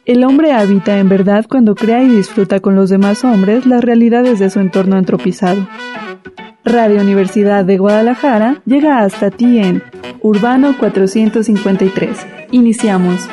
El hombre habita en verdad cuando crea y disfruta con los demás hombres las realidades de su entorno antropizado. Radio Universidad de Guadalajara llega hasta ti en Urbano 453. Iniciamos.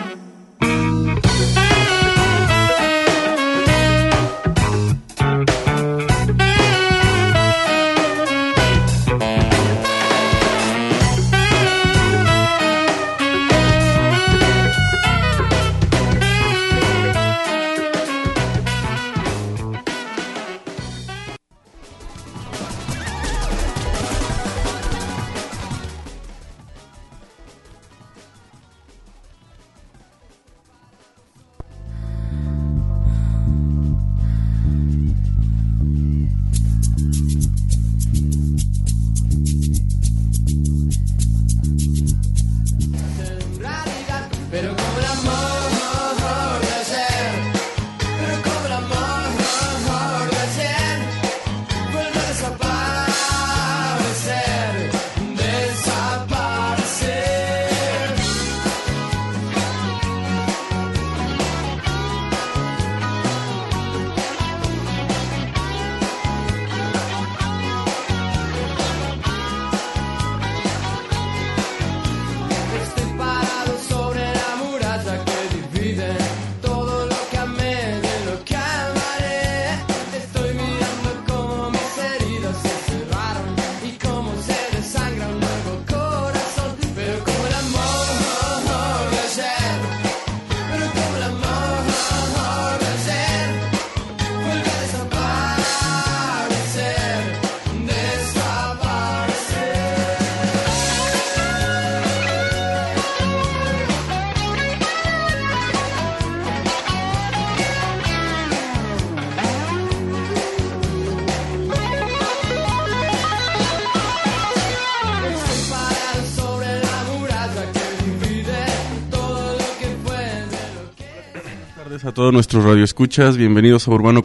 A todos nuestros radioescuchas, bienvenidos a Urbano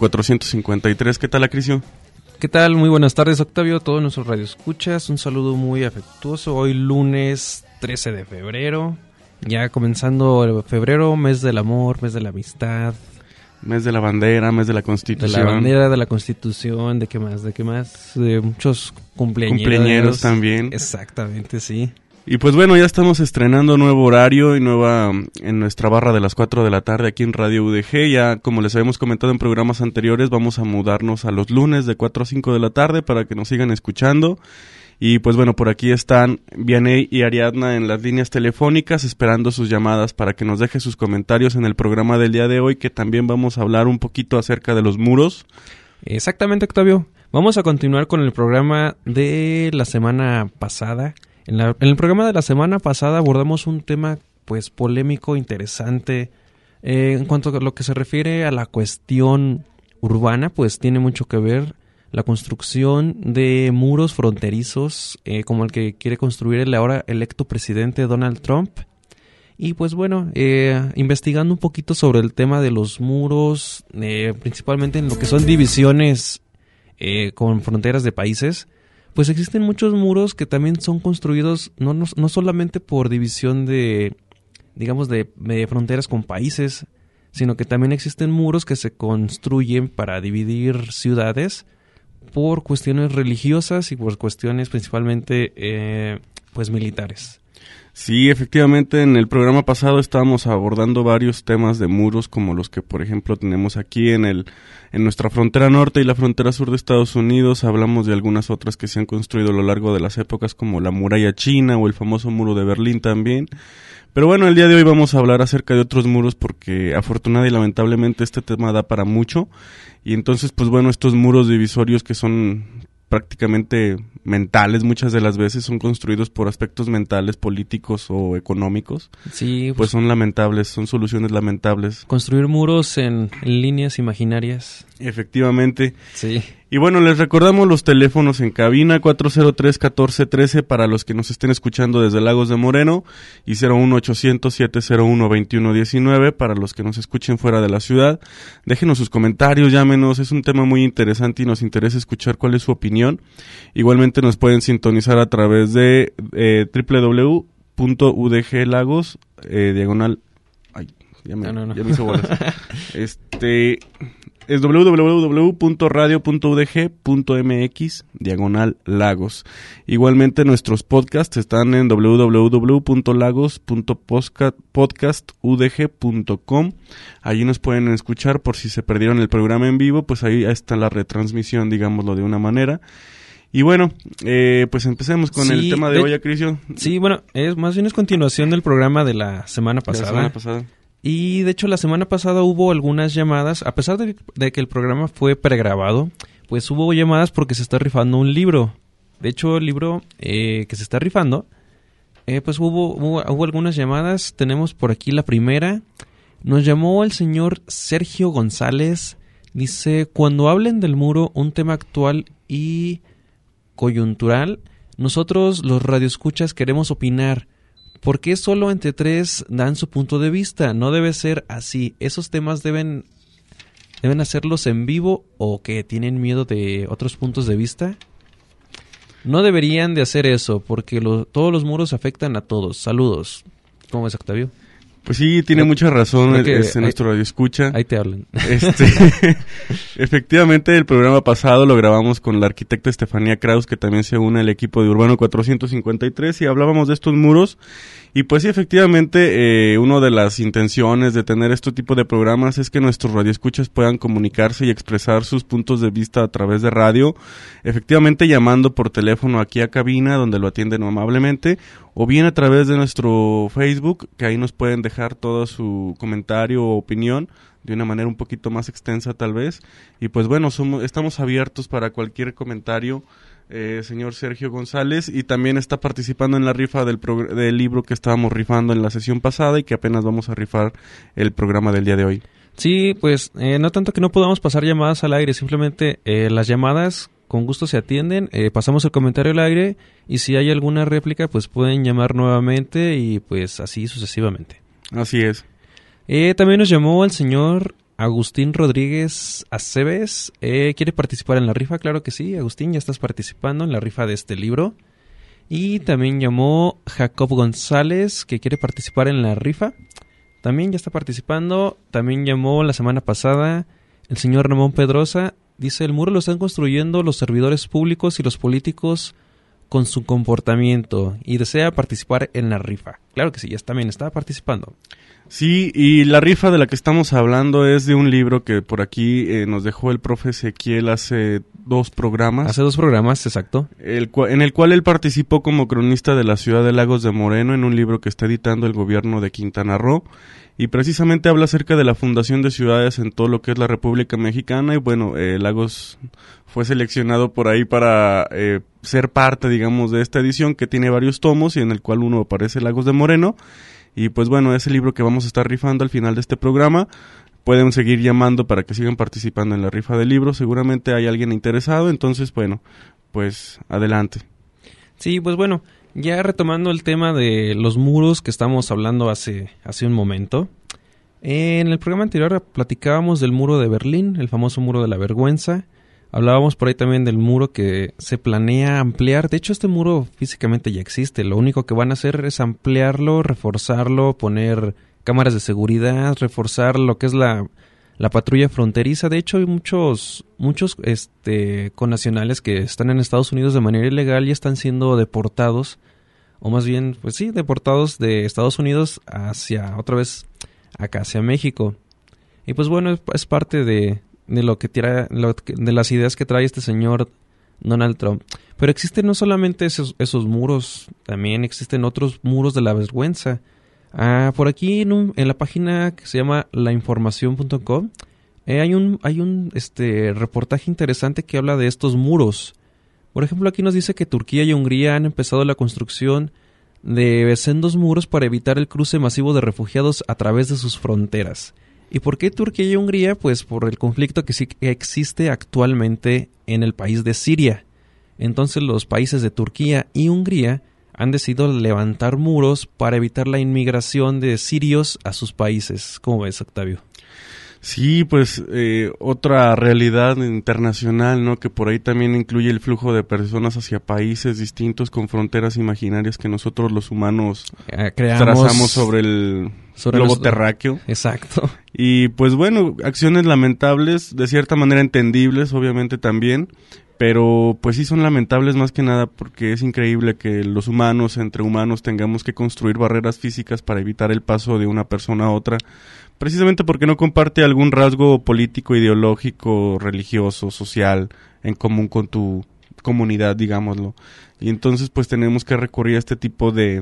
453. ¿Qué tal, Acricio? ¿Qué tal? Muy buenas tardes, Octavio, a todos nuestros radioescuchas. Un saludo muy afectuoso. Hoy lunes 13 de febrero, ya comenzando el febrero, mes del amor, mes de la amistad. Mes de la bandera, mes de la Constitución. De la bandera, de la Constitución, ¿de qué más? De muchos cumpleañeros también. Exactamente, sí. Y pues bueno, ya estamos estrenando nuevo horario y nueva en nuestra barra de las 4 de la tarde aquí en Radio UDG. Ya como les habíamos comentado en programas anteriores, vamos a mudarnos a los lunes de 4 a 5 de la tarde para que nos sigan escuchando. Y pues bueno, por aquí están Vianey y Ariadna en las líneas telefónicas esperando sus llamadas para que nos deje sus comentarios en el programa del día de hoy, que también vamos a hablar un poquito acerca de los muros. Exactamente, Octavio. Vamos a continuar con el programa de la semana pasada. En el programa de la semana pasada abordamos un tema pues polémico, interesante. En cuanto a lo que se refiere a la cuestión urbana, pues tiene mucho que ver la construcción de muros fronterizos, como el que quiere construir el ahora electo presidente Donald Trump. Y pues bueno, investigando un poquito sobre el tema de los muros, principalmente en lo que son divisiones con fronteras de países, pues existen muchos muros que también son construidos no solamente por división de fronteras con países, sino que también existen muros que se construyen para dividir ciudades por cuestiones religiosas y por cuestiones principalmente pues militares. Sí, efectivamente, en el programa pasado estábamos abordando varios temas de muros, como los que, por ejemplo, tenemos aquí en nuestra frontera norte y la frontera sur de Estados Unidos. Hablamos de algunas otras que se han construido a lo largo de las épocas, como la muralla china o el famoso muro de Berlín también. Pero bueno, el día de hoy vamos a hablar acerca de otros muros porque afortunadamente y lamentablemente este tema da para mucho. Y entonces, pues bueno, estos muros divisorios que son prácticamente mentales, muchas de las veces son construidos por aspectos mentales, políticos o económicos. Sí, pues son lamentables, son soluciones lamentables. Construir muros en líneas imaginarias. Efectivamente. Sí. Y bueno, les recordamos los teléfonos en cabina 403-1413 para los que nos estén escuchando desde Lagos de Moreno y 01800-701-2119 para los que nos escuchen fuera de la ciudad. Déjenos sus comentarios, llámenos, es un tema muy interesante y nos interesa escuchar cuál es su opinión. Igualmente nos pueden sintonizar a través de www.udglagos, ya me hizo bolas. Es www.radio.udg.mx/lagos. Igualmente nuestros podcasts están en www.lagos.podcastudg.com. Allí nos pueden escuchar por si se perdieron el programa en vivo, pues ahí está la retransmisión, digámoslo de una manera. Y bueno, pues empecemos con el tema de hoy, Acricio. Sí, bueno, más bien es continuación del programa de la semana pasada. Y de hecho la semana pasada hubo algunas llamadas, a pesar de que el programa fue pregrabado, pues hubo llamadas porque se está rifando un libro. De hecho, el libro que se está rifando, pues hubo algunas llamadas. Tenemos por aquí la primera. Nos llamó el señor Sergio González. Dice, cuando hablen del muro, un tema actual y coyuntural, nosotros los radioescuchas queremos opinar. ¿Por qué solo entre tres dan su punto de vista? No debe ser así. ¿Esos temas deben hacerlos en vivo o que tienen miedo de otros puntos de vista? No deberían de hacer eso porque todos los muros afectan a todos. Saludos. ¿Cómo ves, Octavio? Pues sí, tiene mucha razón nuestro radioescucha. Ahí te hablan. Efectivamente, el programa pasado lo grabamos con la arquitecta Estefanía Kraus, que también se une al equipo de Urbano 453, y hablábamos de estos muros. Y pues sí, efectivamente, una de las intenciones de tener este tipo de programas es que nuestros radioescuchas puedan comunicarse y expresar sus puntos de vista a través de radio, efectivamente llamando por teléfono aquí a cabina, donde lo atienden amablemente, o bien a través de nuestro Facebook, que ahí nos pueden dejar todo su comentario o opinión de una manera un poquito más extensa tal vez. Y pues bueno, estamos abiertos para cualquier comentario, señor Sergio González, y también está participando en la rifa del libro que estábamos rifando en la sesión pasada y que apenas vamos a rifar el programa del día de hoy. Sí, pues no tanto que no podamos pasar llamadas al aire, simplemente las llamadas con gusto se atienden, pasamos el comentario al aire y si hay alguna réplica pues pueden llamar nuevamente y pues así sucesivamente. Así es. También nos llamó el señor Agustín Rodríguez Aceves. ¿Quiere participar en la rifa? Claro que sí, Agustín, ya estás participando en la rifa de este libro. Y también llamó Jacob González, que quiere participar en la rifa. También ya está participando. También llamó la semana pasada el señor Ramón Pedrosa. Dice, el muro lo están construyendo los servidores públicos y los políticos con su comportamiento y desea participar en la rifa. Claro que sí, ya también está participando. Sí, y la rifa de la que estamos hablando es de un libro que por aquí nos dejó el profe Ezequiel hace 2 programas. Hace 2 programas, exacto. En el cual él participó como cronista de la ciudad de Lagos de Moreno en un libro que está editando el gobierno de Quintana Roo. Y precisamente habla acerca de la fundación de ciudades en todo lo que es la República Mexicana. Y bueno, Lagos fue seleccionado por ahí para ser parte, digamos, de esta edición que tiene varios tomos y en el cual uno aparece Lagos de Moreno. Y pues bueno, es el libro que vamos a estar rifando al final de este programa. Pueden seguir llamando para que sigan participando en la rifa del libro. Seguramente hay alguien interesado, entonces bueno, pues adelante. Sí, pues bueno, ya retomando el tema de los muros que estamos hablando hace un momento. En el programa anterior platicábamos del muro de Berlín, el famoso muro de la vergüenza. Hablábamos por ahí también del muro que se planea ampliar. De hecho, este muro físicamente ya existe. Lo único que van a hacer es ampliarlo, reforzarlo, poner cámaras de seguridad, reforzar lo que es la patrulla fronteriza. De hecho, hay muchos connacionales que están en Estados Unidos de manera ilegal y están siendo deportados. O más bien, pues sí, deportados de Estados Unidos hacia, otra vez, acá hacia México. Y pues bueno, es parte de lo que de las ideas que trae este señor Donald Trump. Pero existen no solamente esos muros, también existen otros muros de la vergüenza. Por aquí en la página que se llama lainformacion.com hay un reportaje interesante que habla de estos muros. Por ejemplo, aquí nos dice que Turquía y Hungría han empezado la construcción de sendos muros para evitar el cruce masivo de refugiados a través de sus fronteras. ¿Y por qué Turquía y Hungría? Pues por el conflicto que sí existe actualmente en el país de Siria. Entonces los países de Turquía y Hungría han decidido levantar muros para evitar la inmigración de sirios a sus países. ¿Cómo ves, Octavio? Sí, pues otra realidad internacional, ¿no? Que por ahí también incluye el flujo de personas hacia países distintos con fronteras imaginarias que nosotros los humanos trazamos sobre el globo terráqueo. Exacto. Y pues bueno, acciones lamentables, de cierta manera entendibles, obviamente también, pero pues sí son lamentables más que nada porque es increíble que los humanos, entre humanos, tengamos que construir barreras físicas para evitar el paso de una persona a otra, precisamente porque no comparte algún rasgo político, ideológico, religioso, social en común con tu comunidad, digámoslo. Y entonces pues tenemos que recurrir a este tipo de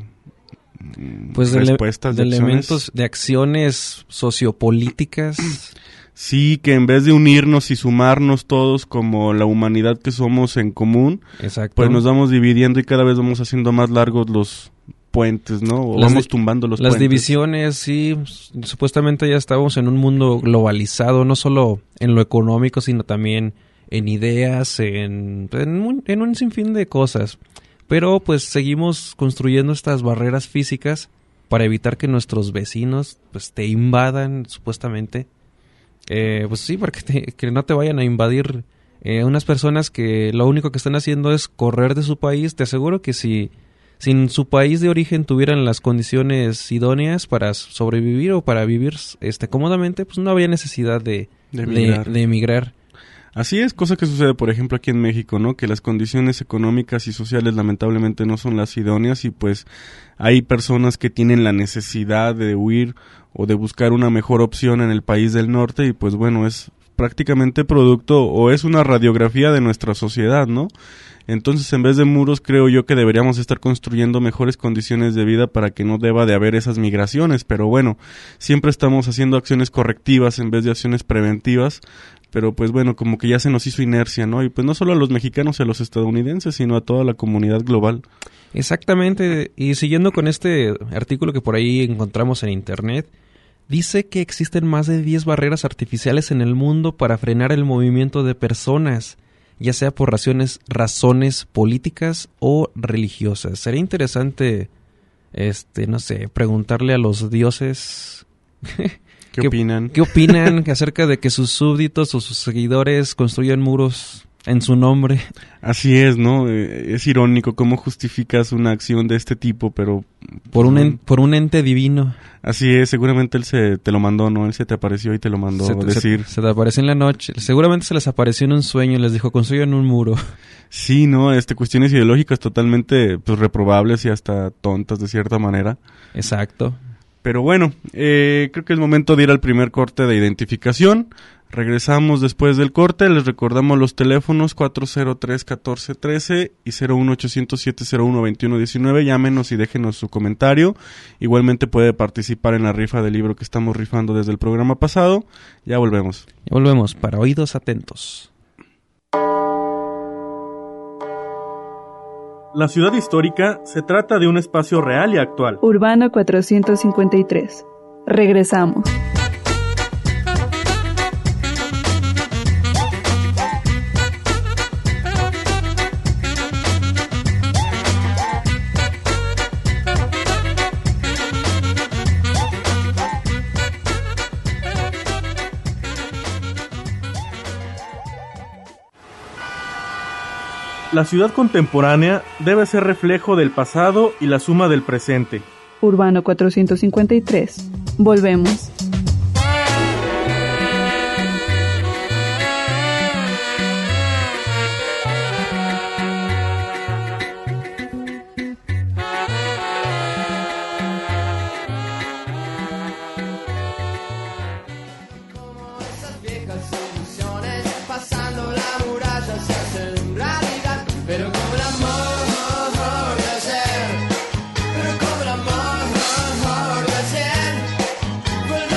respuestas, de elementos, de acciones sociopolíticas. Sí, que en vez de unirnos y sumarnos todos como la humanidad que somos en común, exacto, pues nos vamos dividiendo y cada vez vamos haciendo más largos los puentes, ¿no? O vamos tumbando los puentes. Las divisiones, sí, supuestamente ya estábamos en un mundo globalizado, no solo en lo económico, sino también en ideas, en un sinfín de cosas. Pero pues seguimos construyendo estas barreras físicas para evitar que nuestros vecinos pues te invadan, supuestamente. Pues sí, para que no te vayan a invadir unas personas que lo único que están haciendo es correr de su país. Te aseguro que si en su país de origen tuvieran las condiciones idóneas para sobrevivir o para vivir cómodamente, pues no habría necesidad de emigrar. Así es, cosa que sucede, por ejemplo, aquí en México, ¿no? Que las condiciones económicas y sociales lamentablemente no son las idóneas y pues hay personas que tienen la necesidad de huir o de buscar una mejor opción en el país del norte y pues bueno, es prácticamente producto o es una radiografía de nuestra sociedad, ¿no? Entonces, en vez de muros, creo yo que deberíamos estar construyendo mejores condiciones de vida para que no deba de haber esas migraciones, pero bueno, siempre estamos haciendo acciones correctivas en vez de acciones preventivas, pero pues bueno, como que ya se nos hizo inercia, ¿no? Y pues no solo a los mexicanos y a los estadounidenses, sino a toda la comunidad global. Exactamente, y siguiendo con este artículo que por ahí encontramos en internet, dice que existen más de 10 barreras artificiales en el mundo para frenar el movimiento de personas, ya sea por razones políticas o religiosas. Sería interesante, no sé, preguntarle a los dioses ¿Qué opinan? ¿Qué opinan acerca de que sus súbditos o sus seguidores construyan muros en su nombre? Así es, ¿no? Es irónico cómo justificas una acción de este tipo, pero... Por un ente divino. Así es, seguramente él te lo mandó, ¿no? Él se te apareció y te lo mandó decir. Se te apareció en la noche. Seguramente se les apareció en un sueño y les dijo, construyan un muro. Sí, ¿no? Cuestiones ideológicas totalmente pues reprobables y hasta tontas de cierta manera. Exacto. Pero bueno, creo que es momento de ir al primer corte de identificación. Regresamos después del corte. Les recordamos los teléfonos 403-1413 y 01800-701-2119. Llámenos y déjenos su comentario. Igualmente puede participar en la rifa del libro que estamos rifando desde el programa pasado. Ya volvemos. Ya volvemos para oídos atentos. La ciudad histórica se trata de un espacio real y actual. Urbano 453. Regresamos. La ciudad contemporánea debe ser reflejo del pasado y la suma del presente. Urbano 453. Volvemos. Pero como el amor de ayer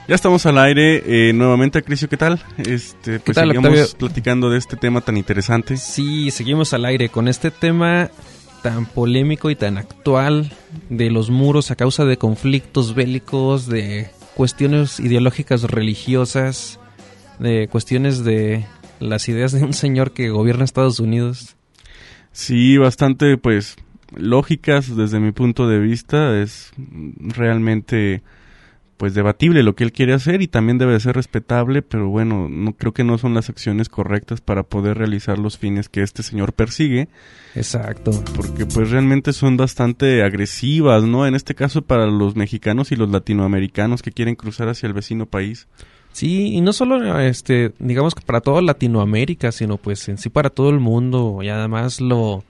Ya estamos al aire nuevamente, Crisio, ¿qué tal? Pues ¿Qué tal, seguimos Octavio? platicando de este tema tan interesante. Sí, seguimos al aire con este tema tan polémico y tan actual de los muros a causa de conflictos bélicos, de cuestiones ideológicas religiosas, de cuestiones de las ideas de un señor que gobierna Estados Unidos. Sí, bastante, pues, lógicas desde mi punto de vista. Es realmente, pues, debatible lo que él quiere hacer y también debe de ser respetable, pero bueno, no creo que no son las acciones correctas para poder realizar los fines que este señor persigue. Exacto. Porque pues realmente son bastante agresivas, ¿no? En este caso para los mexicanos y los latinoamericanos que quieren cruzar hacia el vecino país. Sí, y no solo, digamos que para toda Latinoamérica, sino pues en sí para todo el mundo, y además lo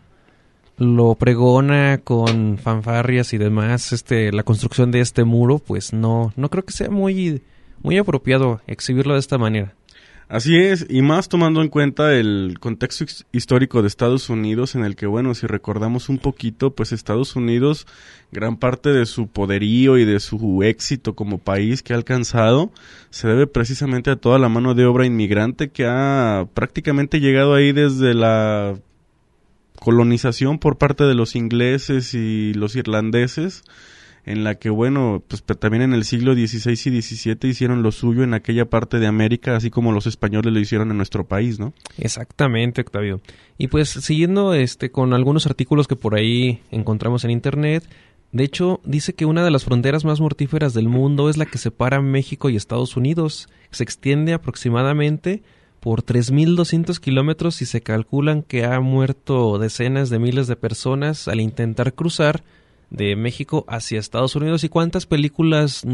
pregona con fanfarrias y demás, la construcción de este muro, pues no creo que sea muy apropiado exhibirlo de esta manera. Así es, y más tomando en cuenta el contexto histórico de Estados Unidos, en el que, bueno, si recordamos un poquito, pues Estados Unidos, gran parte de su poderío y de su éxito como país que ha alcanzado, se debe precisamente a toda la mano de obra inmigrante que ha prácticamente llegado ahí desde la colonización por parte de los ingleses y los irlandeses, en la que, bueno, pues también en el siglo XVI y XVII hicieron lo suyo en aquella parte de América, así como los españoles lo hicieron en nuestro país, ¿no? Exactamente, Octavio. Y pues siguiendo con algunos artículos que por ahí encontramos en internet, de hecho dice que una de las fronteras más mortíferas del mundo es la que separa México y Estados Unidos. Se extiende aproximadamente por 3.200 kilómetros y se calculan que ha muerto decenas de miles de personas al intentar cruzar de México hacia Estados Unidos. ¿Y cuántas películas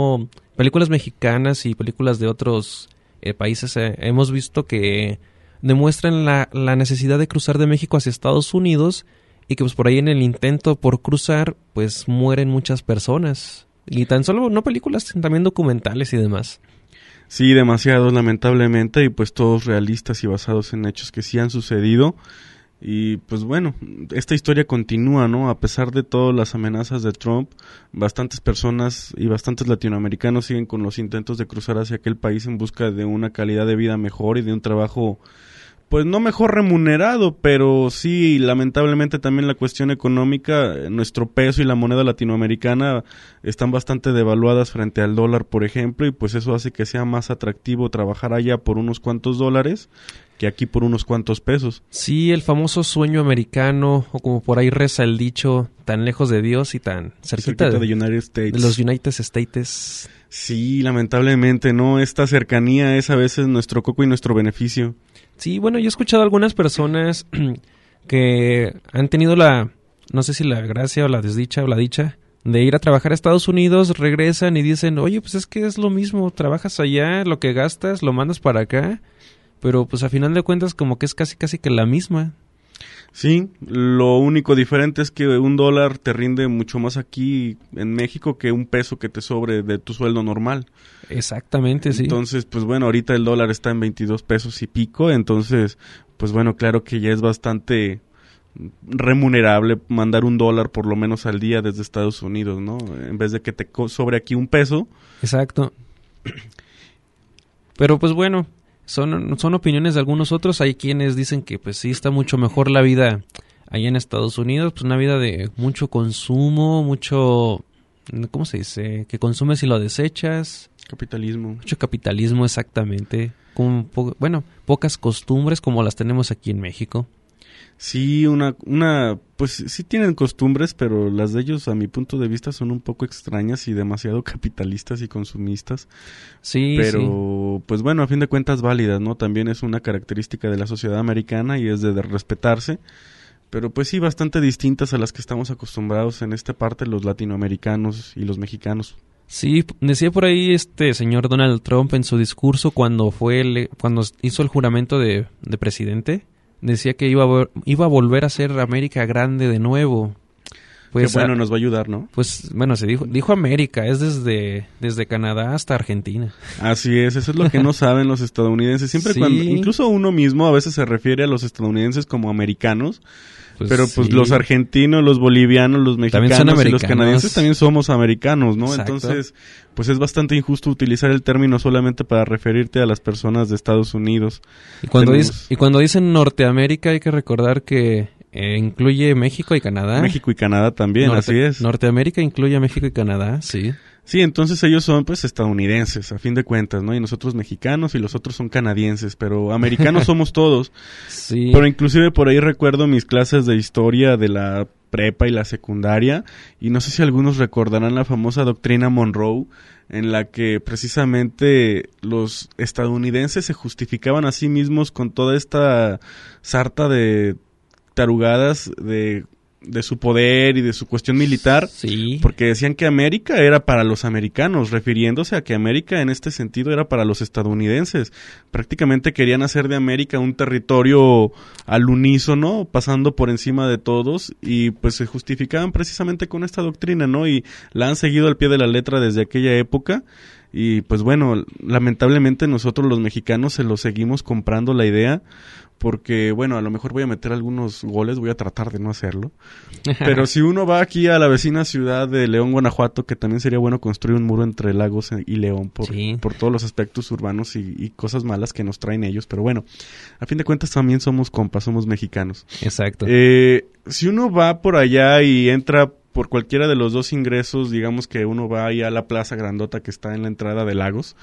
mexicanas y películas de otros países hemos visto que demuestran la necesidad de cruzar de México hacia Estados Unidos y que pues por ahí en el intento por cruzar pues mueren muchas personas? Y tan solo no películas, también documentales y demás. Sí, demasiados, lamentablemente, y pues todos realistas y basados en hechos que sí han sucedido. Y pues bueno, esta historia continúa, ¿no? A pesar de todas las amenazas de Trump, bastantes personas y bastantes latinoamericanos siguen con los intentos de cruzar hacia aquel país en busca de una calidad de vida mejor y de un trabajo, pues no mejor remunerado, pero sí, lamentablemente también la cuestión económica, nuestro peso y la moneda latinoamericana están bastante devaluadas frente al dólar, por ejemplo, y pues eso hace que sea más atractivo trabajar allá por unos cuantos dólares que aquí por unos cuantos pesos. Sí, el famoso sueño americano, o como por ahí reza el dicho, tan lejos de Dios y tan cerquita de United States. De los United States. Sí, lamentablemente, ¿no? Esta cercanía es a veces nuestro coco y nuestro beneficio. Sí, bueno, yo he escuchado a algunas personas que han tenido no sé si la gracia o la desdicha o la dicha de ir a trabajar a Estados Unidos, regresan y dicen, oye, pues es que es lo mismo, trabajas allá, lo que gastas, lo mandas para acá, pero pues a final de cuentas como que es casi que la misma. Sí, lo único diferente es que $1 te rinde mucho más aquí en México que un peso que te sobre de tu sueldo normal. Exactamente, sí. Entonces, pues bueno, ahorita el dólar está en 22 pesos y pico, entonces, pues bueno, claro que ya es bastante remunerable mandar $1 por lo menos al día desde Estados Unidos, ¿no? En vez de que te sobre aquí un peso. Exacto. Pero pues bueno, son opiniones de algunos otros. Hay quienes dicen que pues sí está mucho mejor la vida allá en Estados Unidos, pues una vida de mucho consumo, mucho, ¿cómo se dice? Que consumes y lo desechas. Capitalismo. Mucho capitalismo, exactamente. Con pocas costumbres como las tenemos aquí en México. Sí, pues sí tienen costumbres, pero las de ellos, a mi punto de vista, son un poco extrañas y demasiado capitalistas y consumistas. Sí, pero, pues bueno, a fin de cuentas válidas, ¿no? También es una característica de la sociedad americana y es de respetarse. Pero pues sí, bastante distintas a las que estamos acostumbrados en esta parte los latinoamericanos y los mexicanos. Sí, decía por ahí señor Donald Trump en su discurso cuando hizo el juramento de presidente. Decía que iba a volver a ser América grande de nuevo. Pues, qué bueno, nos va a ayudar, ¿no? Pues bueno, dijo América, es desde Canadá hasta Argentina. Así es, eso es lo que no saben los estadounidenses. Siempre sí. Incluso uno mismo a veces se refiere a los estadounidenses como americanos, pero pues los argentinos, los bolivianos, los mexicanos y los canadienses también somos americanos, ¿no? Exacto. Entonces, pues es bastante injusto utilizar el término solamente para referirte a las personas de Estados Unidos. Y cuando dicen Norteamérica hay que recordar que incluye México y Canadá. México y Canadá también, así es. Norteamérica incluye a México y Canadá, sí. Sí, entonces ellos son pues estadounidenses, a fin de cuentas, ¿no? Y nosotros mexicanos y los otros son canadienses, pero americanos somos todos. Sí. Pero inclusive por ahí recuerdo mis clases de historia de la prepa y la secundaria, y no sé si algunos recordarán la famosa doctrina Monroe, en la que precisamente los estadounidenses se justificaban a sí mismos con toda esta sarta de tarugadas de su poder y de su cuestión militar, sí, porque decían que América era para los americanos, refiriéndose a que América en este sentido era para los estadounidenses. Prácticamente querían hacer de América un territorio al unísono, pasando por encima de todos, y pues se justificaban precisamente con esta doctrina, ¿no? Y la han seguido al pie de la letra desde aquella época. Y pues bueno, lamentablemente nosotros los mexicanos se lo seguimos comprando la idea, porque bueno, a lo mejor voy a meter algunos goles, voy a tratar de no hacerlo, pero si uno va aquí a la vecina ciudad de León, Guanajuato, que también sería bueno construir un muro entre Lagos y León por todos los aspectos urbanos y cosas malas que nos traen ellos, pero bueno, a fin de cuentas también somos compas, somos mexicanos. Exacto. Si uno va por allá y entra por cualquiera de los dos ingresos, digamos que uno va ahí a la plaza grandota que está en la entrada de Lagos,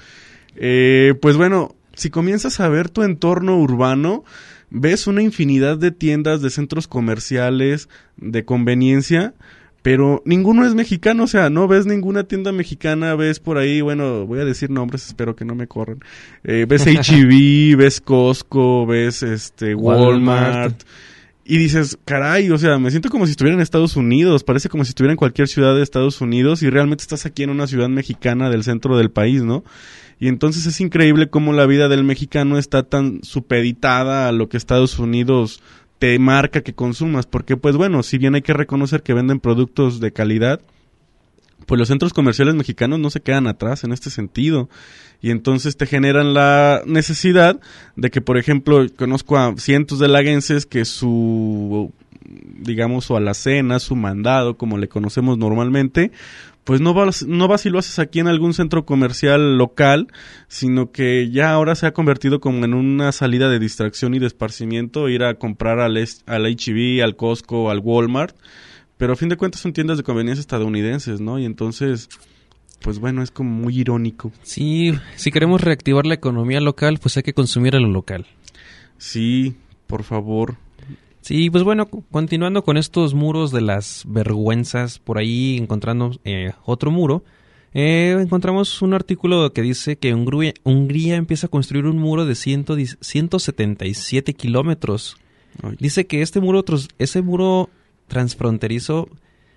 pues bueno, si comienzas a ver tu entorno urbano, ves una infinidad de tiendas, de centros comerciales, de conveniencia, pero ninguno es mexicano, o sea, no ves ninguna tienda mexicana, ves por ahí, bueno, voy a decir nombres, espero que no me corran, ves H-E-B, ves Costco, ves Walmart. Y dices, caray, o sea, me siento como si estuviera en Estados Unidos, parece como si estuviera en cualquier ciudad de Estados Unidos y realmente estás aquí en una ciudad mexicana del centro del país, ¿no? Y entonces es increíble cómo la vida del mexicano está tan supeditada a lo que Estados Unidos te marca que consumas, porque pues bueno, si bien hay que reconocer que venden productos de calidad, pues los centros comerciales mexicanos no se quedan atrás en este sentido. Y entonces te generan la necesidad de que, por ejemplo, conozco a cientos de laguenses que su alacena, su mandado, como le conocemos normalmente, pues no vas si lo haces aquí en algún centro comercial local, sino que ya ahora se ha convertido como en una salida de distracción y de esparcimiento, ir a comprar al H-E-B, al Costco, al Walmart, pero a fin de cuentas son tiendas de conveniencia estadounidenses, ¿no? Y entonces, pues bueno, es como muy irónico. Sí, si queremos reactivar la economía local, pues hay que consumir a lo local. Sí, por favor. Sí, pues bueno, continuando con estos muros de las vergüenzas, por ahí encontrando otro muro, encontramos un artículo que dice que Hungría empieza a construir un muro de 177 kilómetros. Ay. Dice que ese muro transfronterizo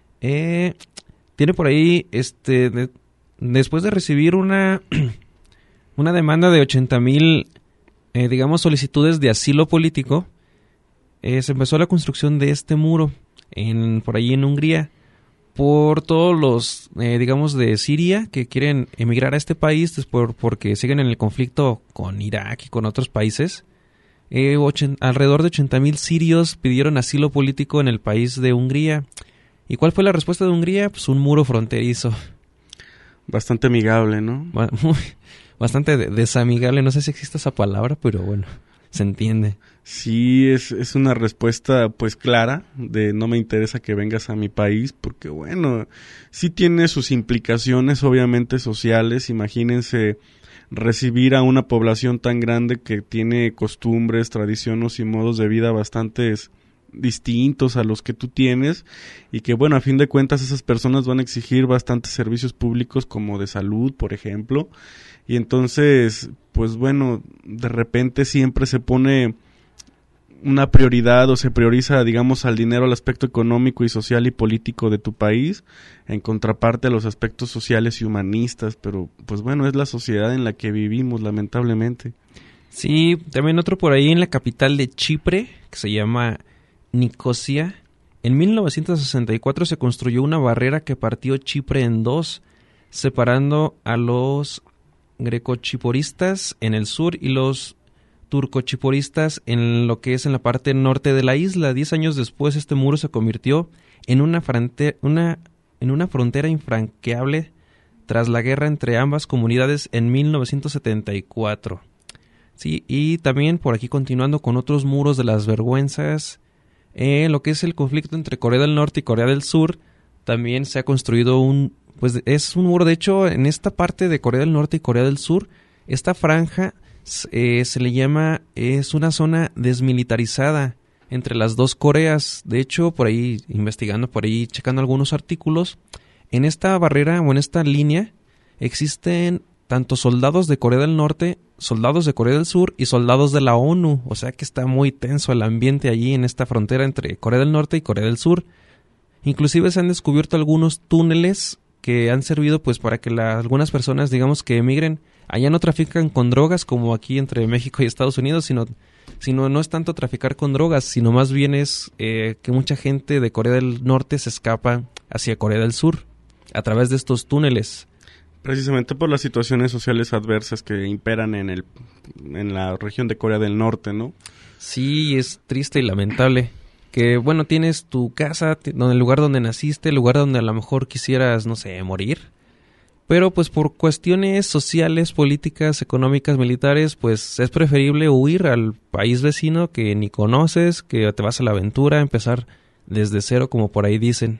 tiene por ahí, después de recibir una demanda de 80,000, solicitudes de asilo político, se empezó la construcción de este muro por ahí en Hungría, por todos los, de Siria que quieren emigrar a este país porque siguen en el conflicto con Irak y con otros países. Alrededor de 80,000 sirios pidieron asilo político en el país de Hungría. ¿Y cuál fue la respuesta de Hungría? Pues un muro fronterizo. Bastante amigable, ¿no? Bastante desamigable, no sé si existe esa palabra, pero bueno, se entiende. Sí, es una respuesta pues clara de no me interesa que vengas a mi país, porque bueno, sí tiene sus implicaciones obviamente sociales. Imagínense recibir a una población tan grande que tiene costumbres, tradiciones y modos de vida bastante distintos a los que tú tienes, y que bueno, a fin de cuentas esas personas van a exigir bastantes servicios públicos como de salud, por ejemplo, y entonces pues bueno, de repente siempre se pone una prioridad o se prioriza, digamos, al dinero, al aspecto económico y social y político de tu país, en contraparte a los aspectos sociales y humanistas, pero pues bueno, es la sociedad en la que vivimos, lamentablemente. Sí, también otro por ahí en la capital de Chipre, que se llama Nicosia. En 1964 se construyó una barrera que partió Chipre en dos, separando a los grecochiporistas en el sur y los turcochiporistas en lo que es en la parte norte de la isla. 10 años después, este muro se convirtió en una frontera infranqueable tras la guerra entre ambas comunidades en 1974. Sí, y también por aquí continuando con otros muros de las vergüenzas, lo que es el conflicto entre Corea del Norte y Corea del Sur, también se ha construido es un muro. De hecho, en esta parte de Corea del Norte y Corea del Sur, esta franja se le llama, es una zona desmilitarizada entre las dos Coreas. De hecho, por ahí investigando, por ahí checando algunos artículos, en esta barrera o en esta línea existen tanto soldados de Corea del Norte, soldados de Corea del Sur y soldados de la ONU. O sea que está muy tenso el ambiente allí en esta frontera entre Corea del Norte y Corea del Sur. Inclusive se han descubierto algunos túneles que han servido pues para que algunas personas, digamos, que emigren. Allá no trafican con drogas como aquí entre México y Estados Unidos, sino no es tanto traficar con drogas, sino más bien es que mucha gente de Corea del Norte se escapa hacia Corea del Sur a través de estos túneles. Precisamente por las situaciones sociales adversas que imperan en la región de Corea del Norte, ¿no? Sí, es triste y lamentable. Que, bueno, tienes tu casa, el lugar donde naciste, el lugar donde a lo mejor quisieras, no sé, morir. Pero, pues, por cuestiones sociales, políticas, económicas, militares, pues, es preferible huir al país vecino que ni conoces, que te vas a la aventura, empezar desde cero, como por ahí dicen.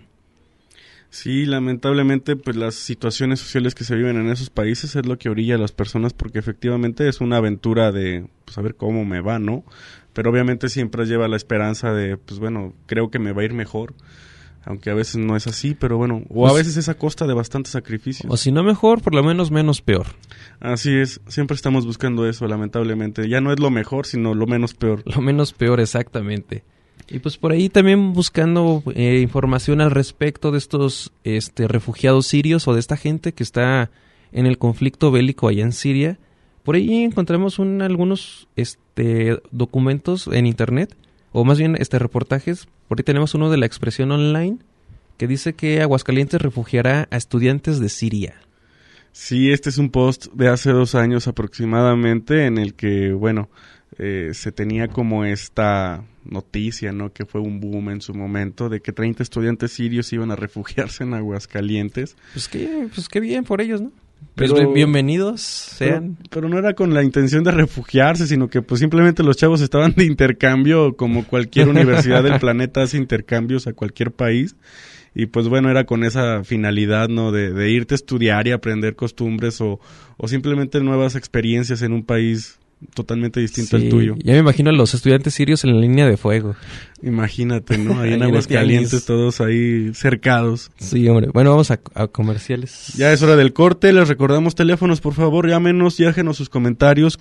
Sí, lamentablemente, pues las situaciones sociales que se viven en esos países es lo que orilla a las personas, porque efectivamente es una aventura de, pues, a ver cómo me va, ¿no? Pero obviamente siempre lleva la esperanza de, pues bueno, creo que me va a ir mejor, aunque a veces no es así, pero bueno, o a veces es a costa de bastantes sacrificios. O si no mejor, por lo menos menos peor. Así es, siempre estamos buscando eso, lamentablemente. Ya no es lo mejor, sino lo menos peor. Lo menos peor, exactamente. Y pues por ahí también buscando información al respecto de estos refugiados sirios o de esta gente que está en el conflicto bélico allá en Siria. Por ahí encontramos algunos documentos en internet, o más bien reportajes. Por ahí tenemos uno de La Expresión Online, que dice que Aguascalientes refugiará a estudiantes de Siria. Sí, este es un post de hace 2 años aproximadamente, en el que, bueno, se tenía como esta noticia, ¿no? Que fue un boom en su momento, de que 30 estudiantes sirios iban a refugiarse en Aguascalientes. Pues qué bien por ellos, ¿no? Pero, pues bienvenidos sean. Pero no era con la intención de refugiarse, sino que pues simplemente los chavos estaban de intercambio, como cualquier universidad del planeta hace intercambios a cualquier país. Y pues bueno, era con esa finalidad, ¿no? De irte a estudiar y aprender costumbres o simplemente nuevas experiencias en un país totalmente distinto al tuyo. Ya me imagino a los estudiantes sirios en la línea de fuego. Imagínate, ¿no? Ahí en Aguascalientes, todos ahí cercados. Sí, hombre. Bueno, vamos a comerciales. Ya es hora del corte. Les recordamos teléfonos, por favor, llámenos y déjenos sus comentarios.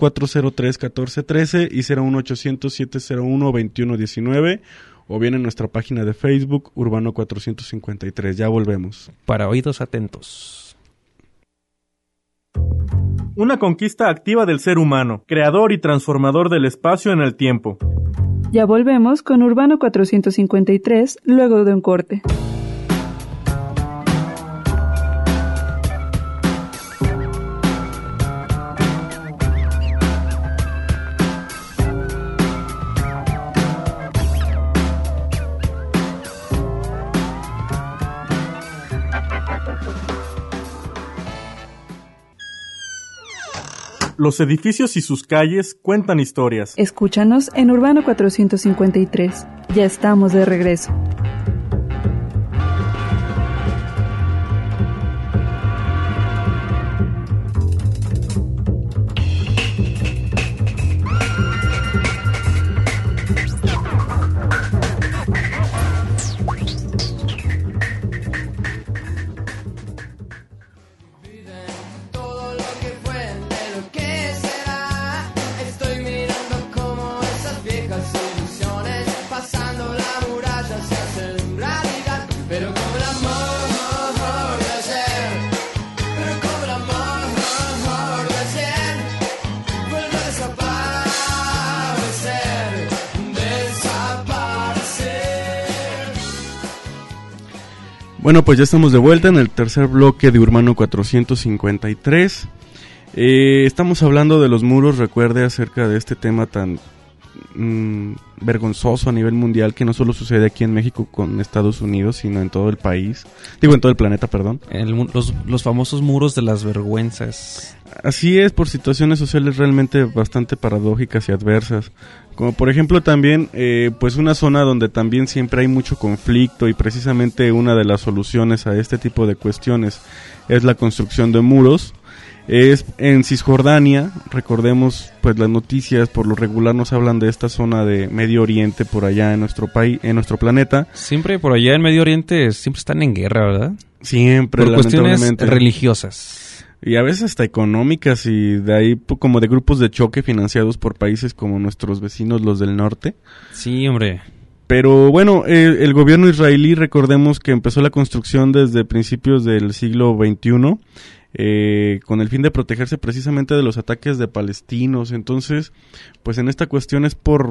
403-1413 y 01800-701-2119. O bien en nuestra página de Facebook, Urbano 453. Ya volvemos. Para oídos atentos. Una conquista activa del ser humano, creador y transformador del espacio en el tiempo. Ya volvemos con Urbano 453, luego de un corte. Los edificios y sus calles cuentan historias. Escúchanos en Urbano 453. Ya estamos de regreso. Bueno, pues ya estamos de vuelta en el tercer bloque de Urbano 453. Estamos hablando de los muros, recuerde, acerca de este tema tan vergonzoso a nivel mundial, que no solo sucede aquí en México con Estados Unidos, sino en todo el país, en todo el planeta, perdón. Los famosos muros de las vergüenzas. Así es, por situaciones sociales realmente bastante paradójicas y adversas, como por ejemplo también pues una zona donde también siempre hay mucho conflicto, y precisamente una de las soluciones a este tipo de cuestiones es la construcción de muros. Es en Cisjordania. Recordemos, pues las noticias por lo regular nos hablan de esta zona de Medio Oriente por allá en nuestro país, en nuestro planeta. Siempre por allá en Medio Oriente siempre están en guerra, ¿verdad? Siempre, por cuestiones religiosas. Y a veces hasta económicas, y de ahí como de grupos de choque financiados por países como nuestros vecinos, los del norte. Sí, hombre. Pero bueno, el gobierno israelí, recordemos que empezó la construcción desde principios del siglo XXI, con el fin de protegerse precisamente de los ataques de palestinos. Entonces, pues en esta cuestión es por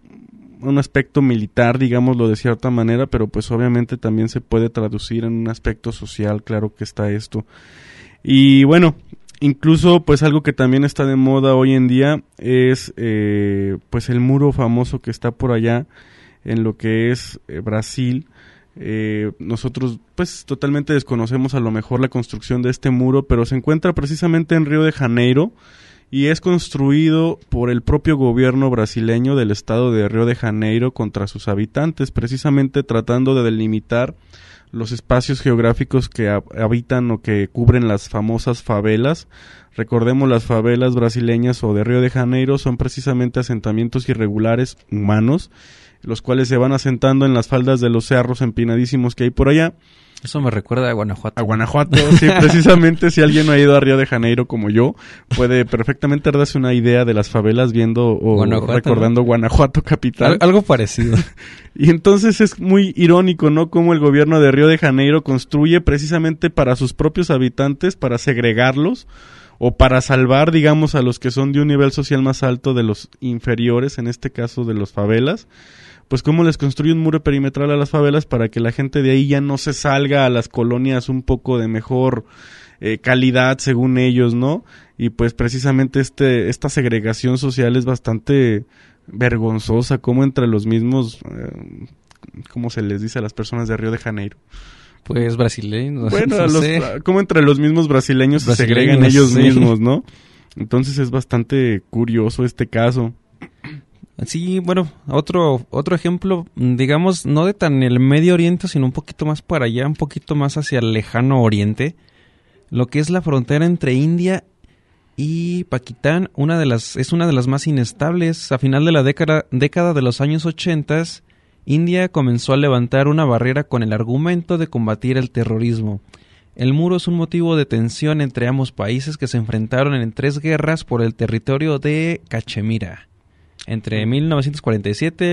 un aspecto militar, digámoslo de cierta manera, pero pues obviamente también se puede traducir en un aspecto social, claro que está esto. Y bueno, incluso pues algo que también está de moda hoy en día es pues el muro famoso que está por allá en lo que es Brasil. Nosotros pues totalmente desconocemos a lo mejor la construcción de este muro, pero se encuentra precisamente en Río de Janeiro y es construido por el propio gobierno brasileño del estado de Río de Janeiro contra sus habitantes, precisamente tratando de delimitar los espacios geográficos que habitan o que cubren las famosas favelas. Recordemos, las favelas brasileñas o de Río de Janeiro son precisamente asentamientos irregulares humanos, los cuales se van asentando en las faldas de los cerros empinadísimos que hay por allá. Eso me recuerda a Guanajuato. A Guanajuato, sí, precisamente. Si alguien no ha ido a Río de Janeiro como yo, puede perfectamente darse una idea de las favelas viendo o recordando, ¿no? Guanajuato capital. Algo parecido. Y entonces es muy irónico, ¿no? Cómo el gobierno de Río de Janeiro construye precisamente para sus propios habitantes, para segregarlos, o para salvar, digamos, a los que son de un nivel social más alto de los inferiores, en este caso de los favelas. Pues cómo les construye un muro perimetral a las favelas para que la gente de ahí ya no se salga a las colonias un poco de mejor calidad, según ellos, ¿no? Y pues precisamente esta segregación social es bastante vergonzosa, como entre los mismos, ¿cómo se les dice a las personas de Río de Janeiro? Pues brasileños. Bueno, como entre los mismos brasileños se segregan ellos mismos, ¿no? Entonces es bastante curioso este caso. Sí, bueno, otro ejemplo, digamos, no de tan el Medio Oriente, sino un poquito más para allá, un poquito más hacia el lejano Oriente, lo que es la frontera entre India y Pakistán, es una de las más inestables. A final de la década de los años 80, India comenzó a levantar una barrera con el argumento de combatir el terrorismo. El muro es un motivo de tensión entre ambos países que se enfrentaron en 3 guerras por el territorio de Cachemira, entre 1947,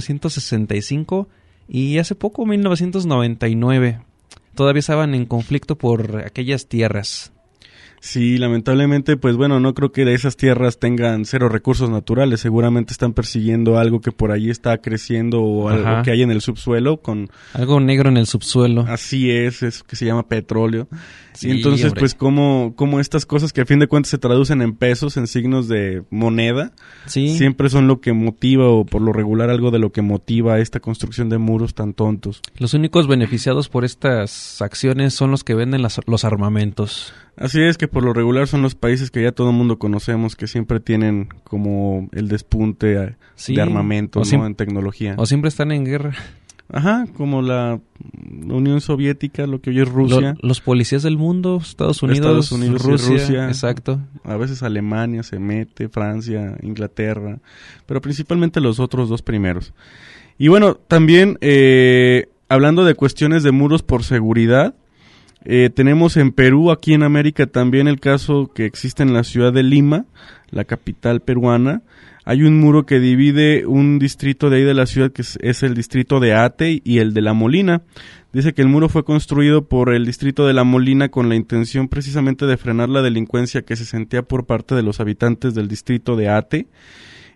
1965 y hace poco 1999. Todavía estaban en conflicto por aquellas tierras. Sí, lamentablemente, pues bueno, no creo que de esas tierras tengan cero recursos naturales. Seguramente están persiguiendo algo que por ahí está creciendo o algo que hay en el subsuelo con algo negro en el subsuelo. Así es que se llama petróleo. Sí, y entonces, hombre, pues como estas cosas que a fin de cuentas se traducen en pesos, en signos de moneda, sí, siempre son lo que motiva, o por lo regular algo de lo que motiva esta construcción de muros tan tontos. Los únicos beneficiados por estas acciones son los que venden los armamentos. Así es, que por lo regular son los países que ya todo el mundo conocemos, que siempre tienen como el despunte de armamento, ¿no? En tecnología. O siempre están en guerra. Ajá, como la Unión Soviética, lo que hoy es Rusia. Los policías del mundo, Estados Unidos Rusia. Exacto. A veces Alemania se mete, Francia, Inglaterra, pero principalmente los otros 2 primeros. Y bueno, también hablando de cuestiones de muros por seguridad, tenemos en Perú, aquí en América, también el caso que existe en la ciudad de Lima, la capital peruana. Hay un muro que divide un distrito de ahí de la ciudad, que es el distrito de Ate y el de La Molina. Dice que el muro fue construido por el distrito de La Molina con la intención precisamente de frenar la delincuencia que se sentía por parte de los habitantes del distrito de Ate.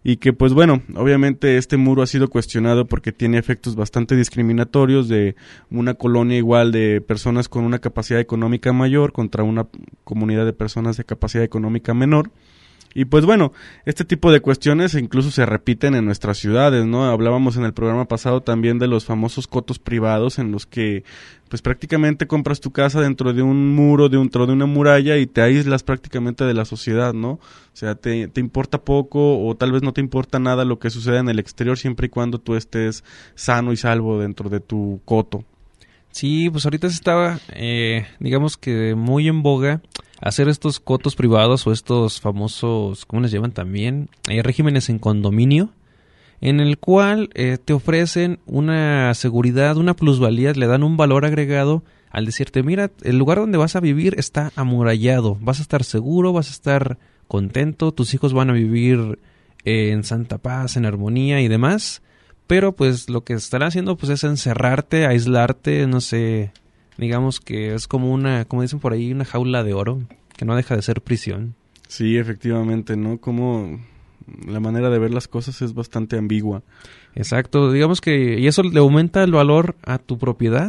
y que pues bueno, obviamente este muro ha sido cuestionado porque tiene efectos bastante discriminatorios de una colonia igual de personas con una capacidad económica mayor contra una comunidad de personas de capacidad económica menor. Y pues bueno, este tipo de cuestiones incluso se repiten en nuestras ciudades, ¿no? Hablábamos en el programa pasado también de los famosos cotos privados en los que pues prácticamente compras tu casa dentro de un muro, dentro de una muralla y te aíslas prácticamente de la sociedad, ¿no? O sea, te importa poco o tal vez no te importa nada lo que suceda en el exterior siempre y cuando tú estés sano y salvo dentro de tu coto. Sí, pues ahorita se estaba, digamos que muy en boga hacer estos cotos privados o estos famosos, ¿cómo les llaman también? Regímenes en condominio, en el cual te ofrecen una seguridad, una plusvalía, le dan un valor agregado al decirte, mira, el lugar donde vas a vivir está amurallado, vas a estar seguro, vas a estar contento, tus hijos van a vivir en santa paz, en armonía y demás, pero pues lo que estarán haciendo pues es encerrarte, aislarte, no sé, digamos que es como una, como dicen por ahí, una jaula de oro, que no deja de ser prisión. Sí, efectivamente, ¿no? Como la manera de ver las cosas es bastante ambigua. Exacto, digamos que, y eso le aumenta el valor a tu propiedad.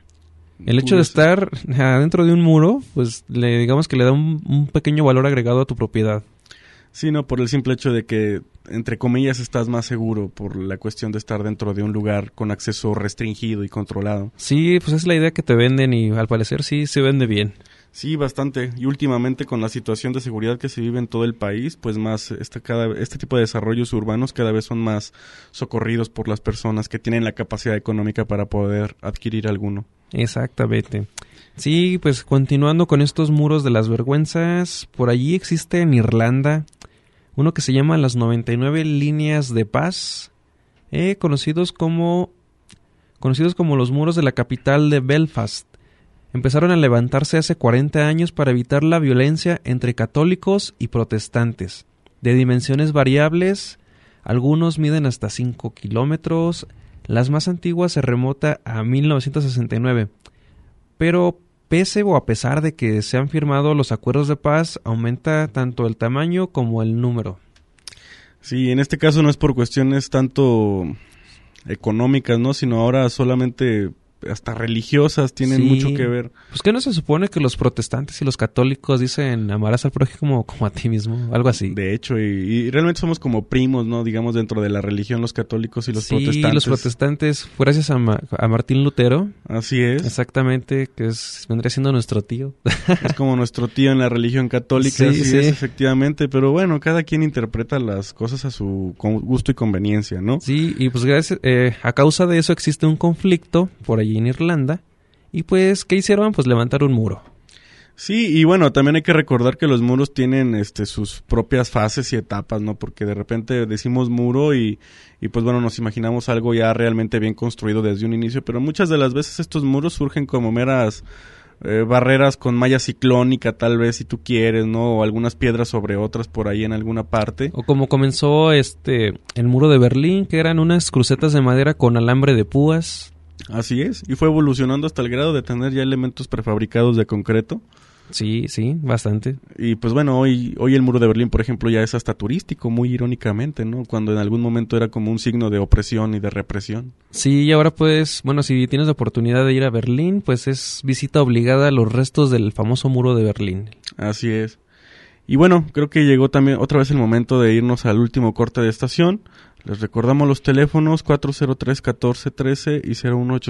El hecho de estar adentro de un muro, pues digamos que le da un pequeño valor agregado a tu propiedad. Sí, no, por el simple hecho de que, entre comillas, estás más seguro por la cuestión de estar dentro de un lugar con acceso restringido y controlado. Sí, pues es la idea que te venden y al parecer sí se vende bien. Sí, bastante. Y últimamente con la situación de seguridad que se vive en todo el país, pues más este tipo de desarrollos urbanos cada vez son más socorridos por las personas que tienen la capacidad económica para poder adquirir alguno. Exactamente. Sí, pues continuando con estos muros de las vergüenzas, por allí existe en Irlanda uno que se llama las 99 líneas de paz, conocidos como los muros de la capital de Belfast. Empezaron a levantarse hace 40 años para evitar la violencia entre católicos y protestantes. De dimensiones variables, algunos miden hasta 5 kilómetros, las más antiguas se remota a 1969. Pero pese o a pesar de que se han firmado los acuerdos de paz, aumenta tanto el tamaño como el número. Sí, en este caso no es por cuestiones tanto económicas, ¿no? Sino ahora solamente hasta religiosas tienen mucho que ver. Pues que no se supone que los protestantes y los católicos dicen amarás al prójimo como a ti mismo, algo así. De hecho, y realmente somos como primos, ¿no? Digamos dentro de la religión, los católicos y los protestantes. Sí, los protestantes, gracias a Martín Lutero. Así es. Exactamente, que vendría siendo nuestro tío. Es como nuestro tío en la religión católica, sí, así es, efectivamente. Pero bueno, cada quien interpreta las cosas a su gusto y conveniencia, ¿no? Sí, y pues gracias, a causa de eso existe un conflicto por allí en Irlanda, y pues, ¿qué hicieron? Pues levantar un muro. Sí, y bueno, también hay que recordar que los muros tienen sus propias fases y etapas, ¿no? Porque de repente decimos muro y pues bueno, nos imaginamos algo ya realmente bien construido desde un inicio, pero muchas de las veces estos muros surgen como meras barreras con malla ciclónica, tal vez, si tú quieres, ¿no? O algunas piedras sobre otras por ahí en alguna parte. O como comenzó el muro de Berlín, que eran unas crucetas de madera con alambre de púas. Así es, y fue evolucionando hasta el grado de tener ya elementos prefabricados de concreto. Sí, bastante. Y pues bueno, hoy el muro de Berlín, por ejemplo, ya es hasta turístico, muy irónicamente, ¿no? Cuando en algún momento era como un signo de opresión y de represión. Sí, y ahora pues, bueno, si tienes la oportunidad de ir a Berlín, pues es visita obligada a los restos del famoso muro de Berlín. Así es. Y bueno, creo que llegó también otra vez el momento de irnos al último corte de estación. Les recordamos los teléfonos 403-1413 y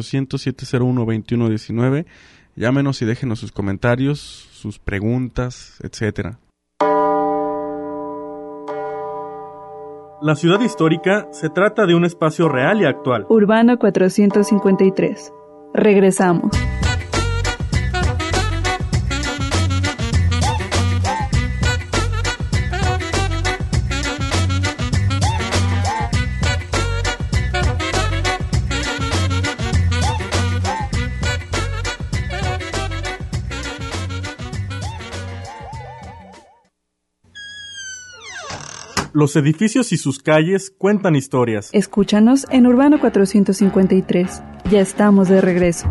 01800-701-2119. Llámenos y déjenos sus comentarios, sus preguntas, etcétera. La ciudad histórica se trata de un espacio real y actual. Urbano 453. Regresamos. Los edificios y sus calles cuentan historias. Escúchanos en Urbano 453. Ya estamos de regreso.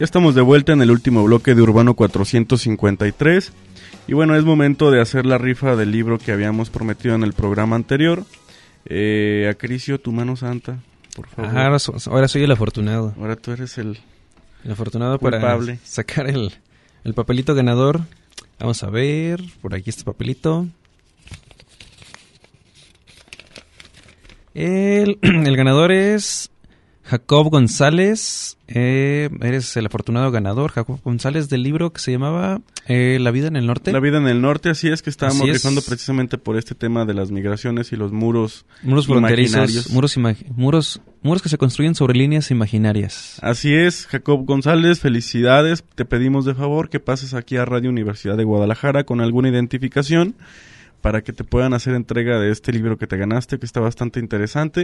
Ya estamos de vuelta en el último bloque de Urbano 453. Y bueno, es momento de hacer la rifa del libro que habíamos prometido en el programa anterior. Acaricio tu mano santa, por favor. Ahora soy el afortunado. Ahora tú eres el afortunado culpable. Para sacar el papelito ganador. Vamos a ver, por aquí este papelito. El ganador es Jacob González. Eres el afortunado ganador, Jacob González, del libro que se llamaba La vida en el norte. La vida en el norte, así es, que estábamos rifando es. Precisamente por este tema de las migraciones y los muros fronterizos, muros que se construyen sobre líneas imaginarias. Así es, Jacob González, felicidades. Te pedimos de favor que pases aquí a Radio Universidad de Guadalajara con alguna identificación para que te puedan hacer entrega de este libro que te ganaste, que está bastante interesante.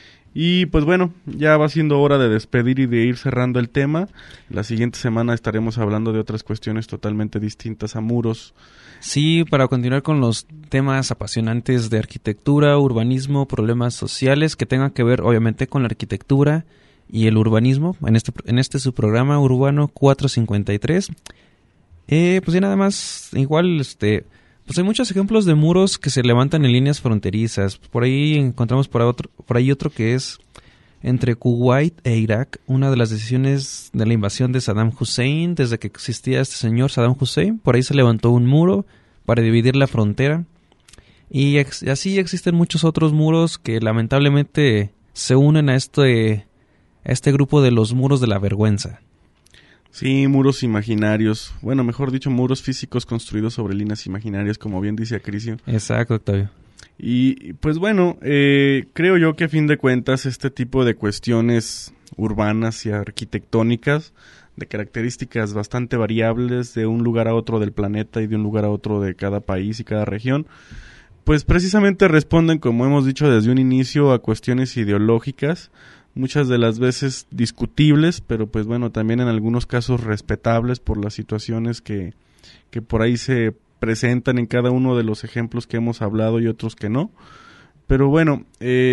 Y pues bueno, ya va siendo hora de despedir y de ir cerrando el tema. La siguiente semana estaremos hablando de otras cuestiones totalmente distintas a muros. Sí, para continuar con los temas apasionantes de arquitectura, urbanismo, problemas sociales que tengan que ver obviamente con la arquitectura y el urbanismo, en este su programa Urbano 453. Pues ya nada más, igual pues hay muchos ejemplos de muros que se levantan en líneas fronterizas. Por ahí encontramos por ahí otro que es entre Kuwait e Irak, una de las decisiones de la invasión de Saddam Hussein. Desde que existía este señor Saddam Hussein, por ahí se levantó un muro para dividir la frontera. Y así existen muchos otros muros que lamentablemente se unen a este grupo de los muros de la vergüenza. Sí, muros imaginarios. Bueno, mejor dicho, muros físicos construidos sobre líneas imaginarias, como bien dice Acaricio. Exacto, Octavio. Y pues bueno, creo yo que a fin de cuentas este tipo de cuestiones urbanas y arquitectónicas, de características bastante variables de un lugar a otro del planeta y de un lugar a otro de cada país y cada región, pues precisamente responden, como hemos dicho desde un inicio, a cuestiones ideológicas, muchas de las veces discutibles, pero pues bueno, también en algunos casos respetables por las situaciones que por ahí se presentan en cada uno de los ejemplos que hemos hablado y otros que no. Pero bueno,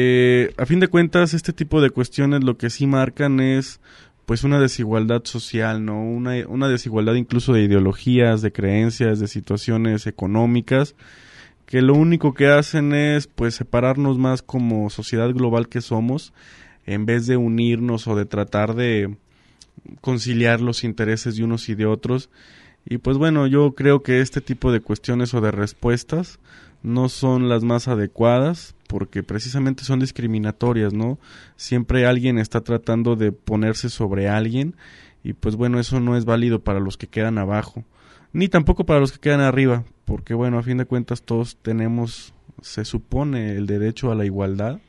a fin de cuentas este tipo de cuestiones lo que sí marcan es pues una desigualdad social, ¿no? Una desigualdad incluso de ideologías, de creencias, de situaciones económicas, que lo único que hacen es pues separarnos más como sociedad global que somos, en vez de unirnos o de tratar de conciliar los intereses de unos y de otros. Y pues bueno, yo creo que este tipo de cuestiones o de respuestas no son las más adecuadas porque precisamente son discriminatorias, ¿no? Siempre alguien está tratando de ponerse sobre alguien y pues bueno, eso no es válido para los que quedan abajo, ni tampoco para los que quedan arriba, porque bueno, a fin de cuentas todos tenemos, se supone, el derecho a la igualdad.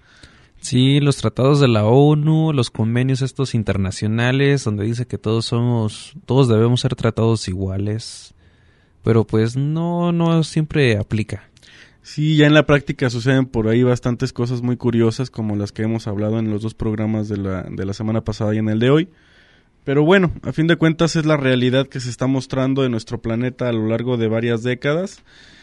Sí, los tratados de la ONU, los convenios estos internacionales, donde dice que todos debemos ser tratados iguales, pero pues no siempre aplica. Sí, ya en la práctica suceden por ahí bastantes cosas muy curiosas, como las que hemos hablado en los dos programas de la semana pasada y en el de hoy. Pero bueno, a fin de cuentas es la realidad que se está mostrando en nuestro planeta a lo largo de varias décadas.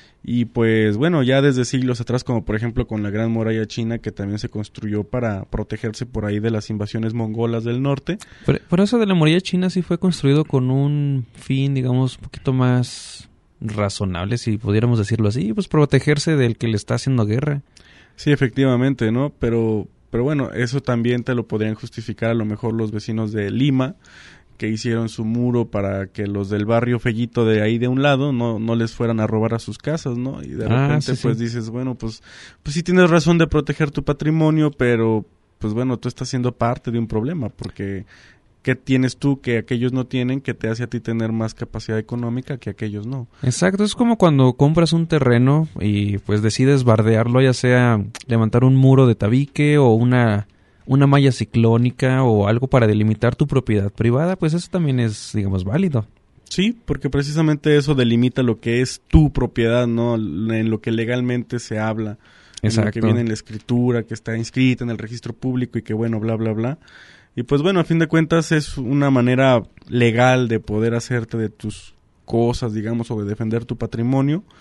Y pues bueno, ya desde siglos atrás, como por ejemplo con la Gran Muralla China, que también se construyó para protegerse por ahí de las invasiones mongolas del norte. Por eso de la Muralla China sí fue construido con un fin, digamos, un poquito más razonable, si pudiéramos decirlo así, pues protegerse del que le está haciendo guerra. Sí, efectivamente, ¿no? Pero bueno, eso también te lo podrían justificar a lo mejor los vecinos de Lima, que hicieron su muro para que los del barrio Fellito de ahí de un lado no les fueran a robar a sus casas, ¿no? Y de repente pues dices, bueno, pues sí tienes razón de proteger tu patrimonio, pero pues bueno, tú estás siendo parte de un problema, porque ¿qué tienes tú que aquellos no tienen que te hace a ti tener más capacidad económica que aquellos no? Exacto, es como cuando compras un terreno y pues decides bardearlo, ya sea levantar un muro de tabique o una malla ciclónica o algo para delimitar tu propiedad privada, pues eso también es, digamos, válido. Sí, porque precisamente eso delimita lo que es tu propiedad, ¿no? En lo que legalmente se habla. Exacto. En lo que viene en la escritura, que está inscrita en el registro público y que bueno, bla, bla, bla. Y pues bueno, a fin de cuentas es una manera legal de poder hacerte de tus cosas, digamos, o de defender tu patrimonio.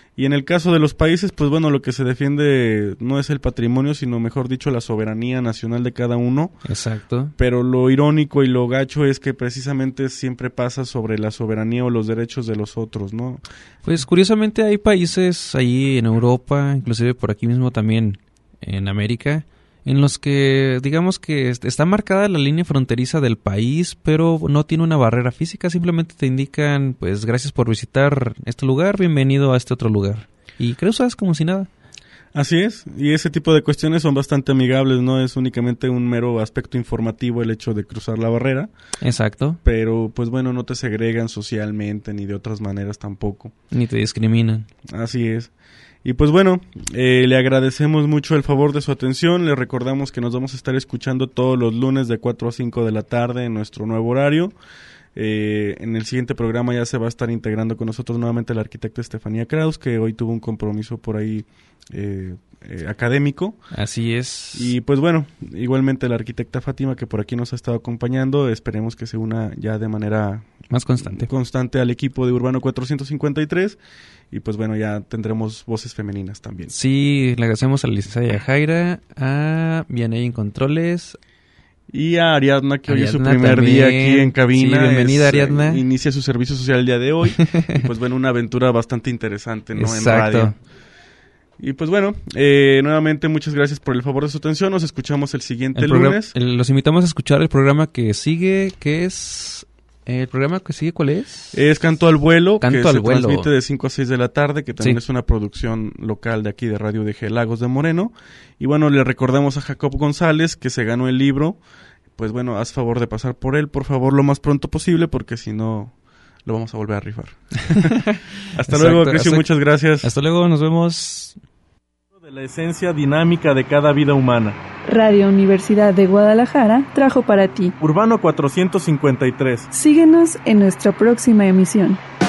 Y en el caso de los países, pues bueno, lo que se defiende no es el patrimonio, sino mejor dicho la soberanía nacional de cada uno. Exacto. Pero lo irónico y lo gacho es que precisamente siempre pasa sobre la soberanía o los derechos de los otros, ¿no? Pues curiosamente hay países ahí en Europa, inclusive por aquí mismo también en América, en los que digamos que está marcada la línea fronteriza del país, pero no tiene una barrera física, simplemente te indican, pues gracias por visitar este lugar, bienvenido a este otro lugar. Y cruzas como si nada. Así es, y ese tipo de cuestiones son bastante amigables, no es únicamente un mero aspecto informativo el hecho de cruzar la barrera. Exacto. Pero pues bueno, no te segregan socialmente ni de otras maneras tampoco. Ni te discriminan. Así es. Y pues bueno, le agradecemos mucho el favor de su atención, le recordamos que nos vamos a estar escuchando todos los lunes de 4 a 5 de la tarde en nuestro nuevo horario. En el siguiente programa ya se va a estar integrando con nosotros nuevamente la arquitecta Estefanía Kraus, que hoy tuvo un compromiso por ahí académico. Así es. Y pues bueno, igualmente la arquitecta Fátima, que por aquí nos ha estado acompañando, esperemos que se una ya de manera más constante al equipo de Urbano 453. Y pues bueno, ya tendremos voces femeninas también. Sí, le agradecemos a la licenciada Jaira, a Vianey en Controles. Y a Ariadna, que hoy es su primer también. día aquí en cabina. Sí, bienvenida Ariadna. Inicia su servicio social el día de hoy. Y pues bueno, una aventura bastante interesante, ¿no? Exacto. En radio. Y pues bueno, nuevamente muchas gracias por el favor de su atención. Nos escuchamos el siguiente lunes. Los invitamos a escuchar el programa que sigue, que es... ¿El programa que sigue cuál es? Es Canto al Vuelo, Canto que al se Vuelo. transmite de 5 a 6 de la tarde, que también Sí. es una producción local de aquí de Radio DG Lagos de Moreno. Y bueno, le recordamos a Jacob González que se ganó el libro. Pues bueno, haz favor de pasar por él, por favor, lo más pronto posible, porque si no, lo vamos a volver a rifar. Hasta luego, Crescio, muchas gracias. Hasta luego, nos vemos. De la esencia dinámica de cada vida humana. Radio Universidad de Guadalajara trajo para ti Urbano 453. Síguenos en nuestra próxima emisión.